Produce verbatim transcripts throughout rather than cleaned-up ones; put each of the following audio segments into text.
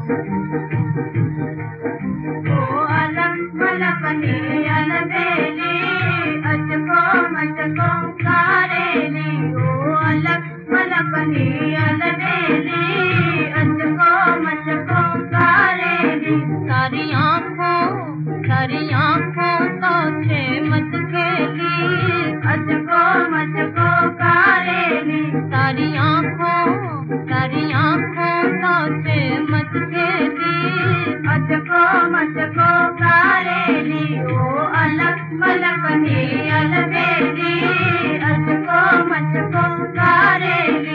ओ अलग मलकनी अलबेली अचको मचको कारेली। ओ अलग मलकनी अलबेली अचको मचको कारेली। सारी आँखों सारी आँखों तो छे मत खेली अचको मचको कारेली। सारी आँखों सारी आँखों तो छे मत खेली अचको मचको कारेली। ओ अलग मलकनी अलबेली अचको मचको कारेली।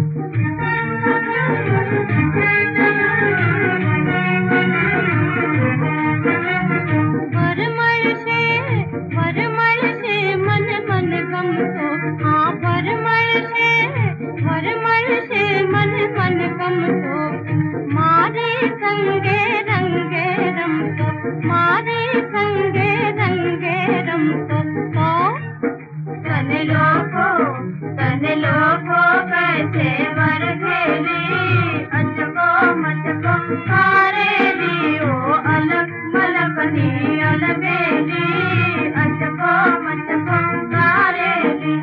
भरमर से भरमर से मन मन गम तो हाँ भरमर से भरमर से मन मन गम तो मारे संगे रंगे रम तो मारे संगे रंगे रम तो तो तन लोगो तन लोगो कैसे वर खेली अचको मचको कारेली। ओ अलग मलकनी अलबेली अचको मचको कारेली।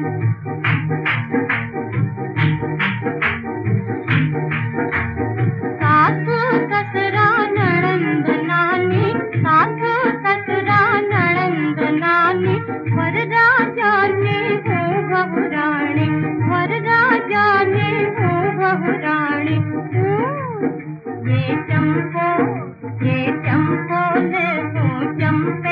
सासु ससुरा नणंद नानी सासु ससुरा नणंद नानी वरराजा ने हो बहुरानी वरराजा ने हो बहुरानी। ये चंपो ये चंपो ले हो चंपे